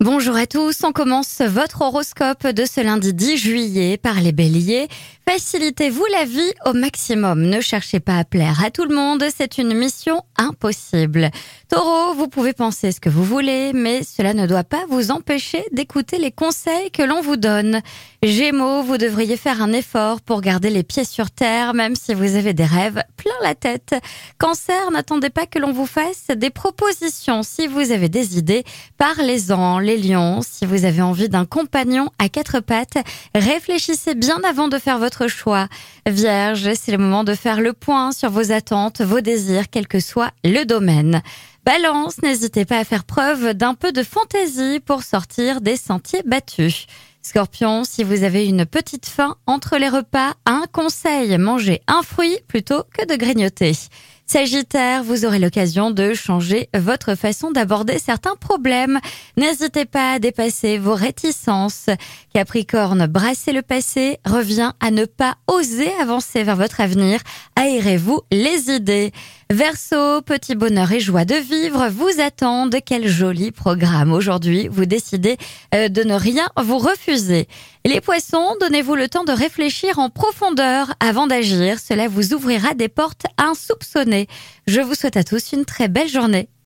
Bonjour à tous, on commence votre horoscope de ce lundi 10 juillet par les béliers. Facilitez-vous la vie au maximum, ne cherchez pas à plaire à tout le monde, c'est une mission impossible. Taureau, vous pouvez penser ce que vous voulez, mais cela ne doit pas vous empêcher d'écouter les conseils que l'on vous donne. Gémeaux, vous devriez faire un effort pour garder les pieds sur terre, même si vous avez des rêves plein la tête. Cancer, n'attendez pas que l'on vous fasse des propositions. Si vous avez des idées, parlez-en. Les lions, si vous avez envie d'un compagnon à quatre pattes, réfléchissez bien avant de faire votre choix. Vierge, c'est le moment de faire le point sur vos attentes, vos désirs, quel que soit le domaine. Balance, n'hésitez pas à faire preuve d'un peu de fantaisie pour sortir des sentiers battus. Scorpion, si vous avez une petite faim entre les repas, un conseil, mangez un fruit plutôt que de grignoter. Sagittaire, vous aurez l'occasion de changer votre façon d'aborder certains problèmes. N'hésitez pas à dépasser vos réticences. Capricorne, brassez le passé, revient à ne pas oser avancer vers votre avenir. Aérez-vous les idées. Verseau, petit bonheur et joie de vivre vous attendent. Quel joli programme. Aujourd'hui, vous décidez de ne rien vous refuser. Les poissons, donnez-vous le temps de réfléchir en profondeur avant d'agir. Cela vous ouvrira des portes insoupçonnées. Je vous souhaite à tous une très belle journée.